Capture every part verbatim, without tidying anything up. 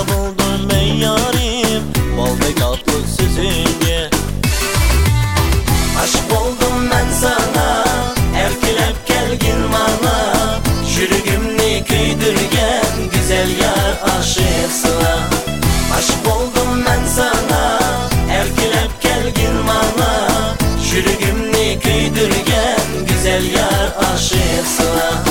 buldum ey yarim, baldek tatlı sözünge. Aşk oldum ben sana, erkelep gelgin bana. Çürügümni köydürgen güzel yar aşıksına. Aşk oldum ben sana, erkelep gelgin bana. Çürügümni köydürgen güzel yar aşıksına.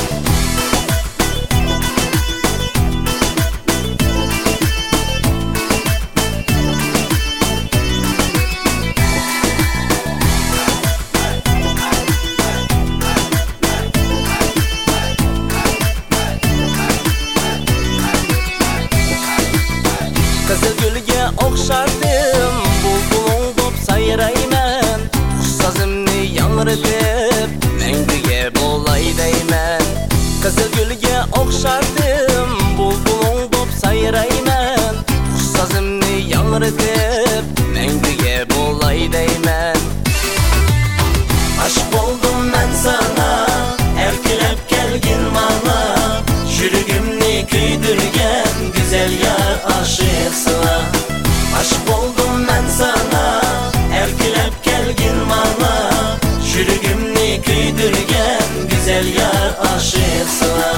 Kızıl gülge okşardım, bulbulun dop sayraymen. Kuş sazımni yangırtıp, mengüge bolay deymen. Kızıl gülge okşardım, bulbulun dop sayraymen. Kuş sazımni yangırtıp, mengüge bolay deymen. Aşk oldum ben sana, erkelep gelgin bana. Çürügümni köydürgen güzel yar aşıksına. Aşk oldum ben sana, erkelep gelgin bana. Çürügümni köydürgen güzel yar aşıksına.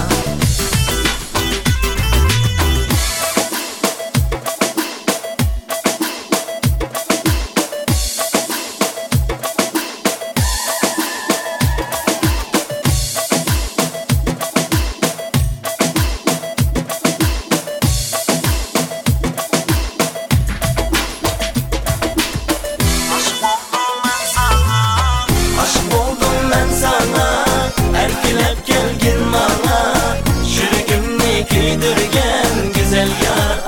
Aşk oldum ben sana, erkelep gelgin bana. Çürügümni köydürgen güzel yar